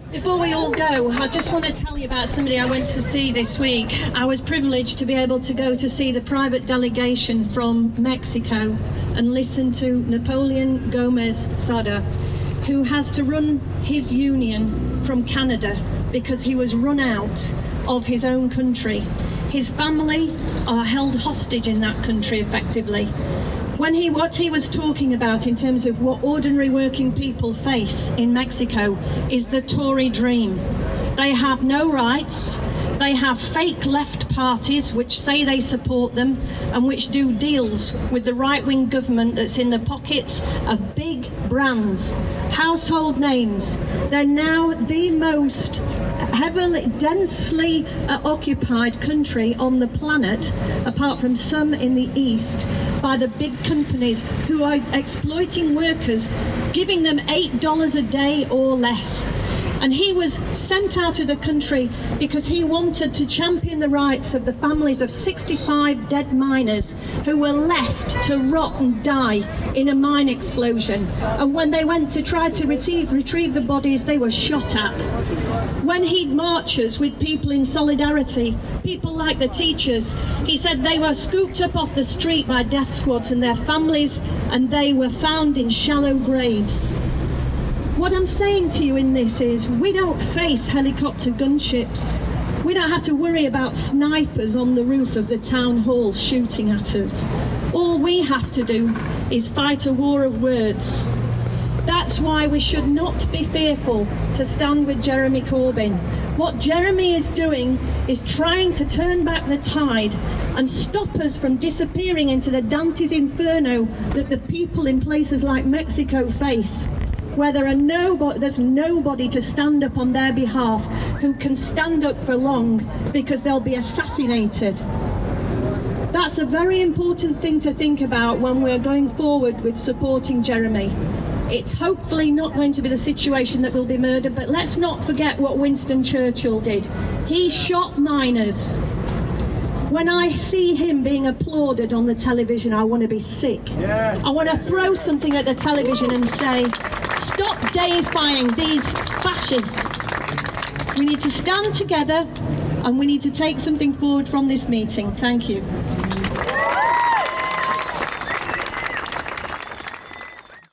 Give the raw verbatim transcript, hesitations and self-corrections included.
Before we all go, I just want to tell you about somebody I went to see this week. I was privileged to be able to go to see the private delegation from Mexico and listen to Napoleon Gomez Sada, who has to run his union from Canada because he was run out of his own country. His family are held hostage in that country, effectively. When he, what he was talking about in terms of what ordinary working people face in Mexico is the Tory dream. They have no rights. They have fake left parties which say they support them and which do deals with the right-wing government that's in the pockets of big brands, household names. They're now the most heavily, densely uh, occupied country on the planet, apart from some in the East, by the big companies who are exploiting workers, giving them eight dollars a day or less. And he was sent out of the country because he wanted to champion the rights of the families of sixty-five dead miners who were left to rot and die in a mine explosion. And when they went to try to retrieve, retrieve the bodies, they were shot at. When he'd marches with people in solidarity, people like the teachers, he said they were scooped up off the street by death squads and their families, and they were found in shallow graves. What I'm saying to you in this is, we don't face helicopter gunships. We don't have to worry about snipers on the roof of the town hall shooting at us. All we have to do is fight a war of words. That's why we should not be fearful to stand with Jeremy Corbyn. What Jeremy is doing is trying to turn back the tide and stop us from disappearing into the Dante's Inferno that the people in places like Mexico face, where there are nobody, there's nobody to stand up on their behalf who can stand up for long because they'll be assassinated. That's a very important thing to think about when we're going forward with supporting Jeremy. It's hopefully not going to be the situation that will be murdered, but let's not forget what Winston Churchill did. He shot miners. When I see him being applauded on the television, I want to be sick. Yeah. I want to throw something at the television and say, stop deifying these fascists. We need to stand together and we need to take something forward from this meeting. Thank you.